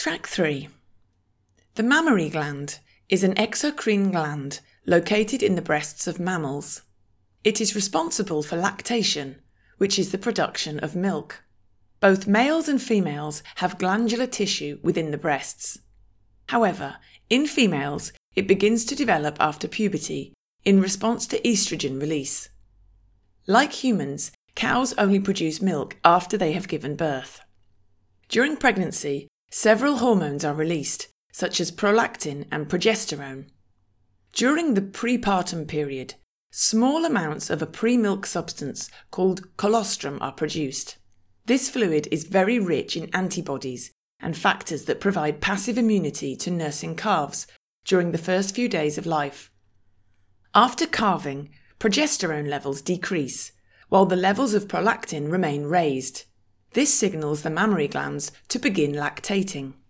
Track 3. The mammary gland is an exocrine gland located in the breasts of mammals. It is responsible for lactation, which is the production of milk. Both males and females have glandular tissue within the breasts. However, in females, it begins to develop after puberty in response to estrogen release. Like humans, cows only produce milk after they have given birth. During pregnancy, several hormones are released, such as prolactin and progesterone. During the prepartum period, small amounts of a pre-milk substance called colostrum are produced. This fluid is very rich in antibodies and factors that provide passive immunity to nursing calves during the first few days of life. After calving, progesterone levels decrease, while the levels of prolactin remain raised. This signals the mammary glands to begin lactating.